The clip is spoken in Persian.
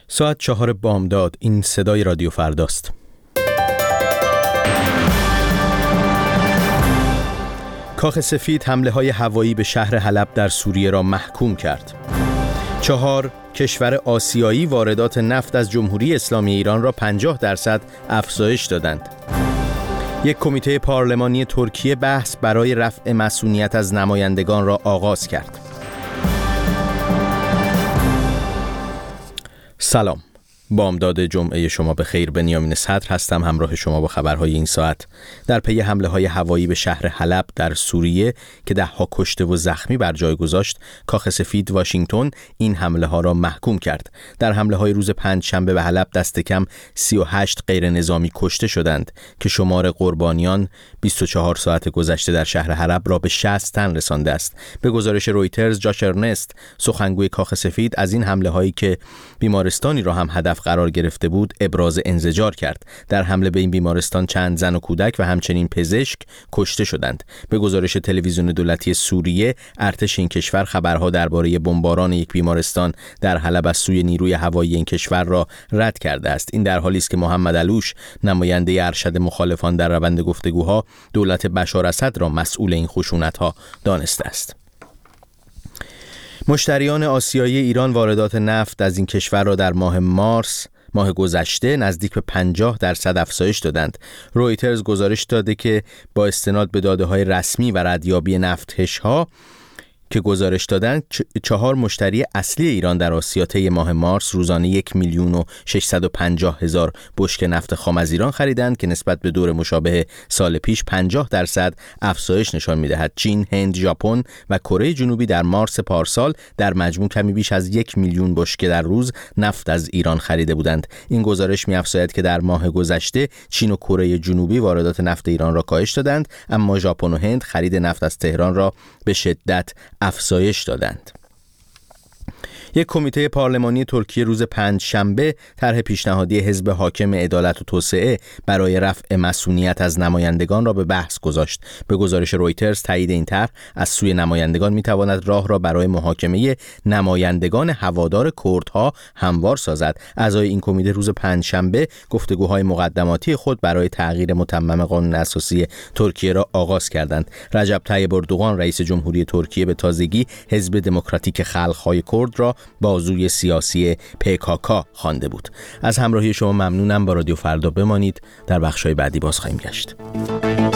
ساعت 4 بامداد. این صدای رادیو فرداست. کاخ سفید حمله‌های هوایی به شهر حلب در سوریه را محکوم کرد. 4 کشور آسیایی واردات نفت از جمهوری اسلامی ایران را 50% افزایش دادند. یک کمیته پارلمانی ترکیه بحث برای رفع مسئولیت از نمایندگان را آغاز کرد. سلام. بامداد جمعه شما به خیر. بنیامین صدر هستم، همراه شما با خبرهای این ساعت. در پی حمله‌های هوایی به شهر حلب در سوریه که 10 کشته و زخمی بر جای گذاشت، کاخ سفید واشنگتن این حمله‌ها را محکوم کرد. در حمله‌های روز پنجشنبه به حلب دست کم 38 غیر نظامی کشته شدند که شمار قربانیان 24 ساعت گذشته در شهر حلب را به 60 تن رسانده است. به گزارش رویترز، جاش ارنست، سخنگوی کاخ سفید، از این حمله‌هایی که بیمارستانی را هم هدف قرار گرفته بود ابراز انزجار کرد. در حمله به این بیمارستان چند زن و کودک و همچنین پزشک کشته شدند. به گزارش تلویزیون دولتی سوریه، ارتش این کشور خبرها درباره بمباران یک بیمارستان در حلب از سوی نیروی هوایی این کشور را رد کرده است. این در حالی است که محمد علوش، نماینده ارشد مخالفان در روند گفتگوها، دولت بشار اسد را مسئول این خشونت‌ها دانسته است. مشتریان آسیایی ایران واردات نفت از این کشور را در ماه گذشته نزدیک به 50% افزایش دادند. رویترز گزارش داده که با استناد به داده‌های رسمی و ردیابی نفت‌هش‌ها که گزارش دادند، 4 مشتری اصلی ایران در آسیا طی ماه مارس روزانه 1,650,000 بشکه نفت خام از ایران خریدند که نسبت به دور مشابه سال پیش 50% افزایش نشان می‌دهد. چین، هند، ژاپن و کره جنوبی در مارس پارسال در مجموع کمی بیش از 1,000,000 بشکه در روز نفت از ایران خریده بودند. این گزارش می‌افزاید که در ماه گذشته چین و کره جنوبی واردات نفت ایران را کاهش دادند، اما ژاپن و هند خرید نفت از تهران را به شدت افزایش دادند. یک کمیته پارلمانی ترکیه روز پنجشنبه طرح پیشنهادی حزب حاکم عدالت و توسعه برای رفع مسئولیت از نمایندگان را به بحث گذاشت. به گزارش رویترز، تایید این طرح از سوی نمایندگان میتواند راه را برای محاکمه نمایندگان هوادار کردها هموار سازد. اعضای این کمیته روز پنجشنبه گفتگوهای مقدماتی خود برای تغییر متمم قانون اساسی ترکیه را آغاز کردند. رجب طیب اردوغان، رئیس جمهوری ترکیه، به تازگی حزب دموکراتیک خلق‌های کرد را بازوی سیاسی PKK خوانده بود. از همراهی شما ممنونم. با رادیو فردا بمانید. در بخش‌های بعدی باز خواهیم گشت.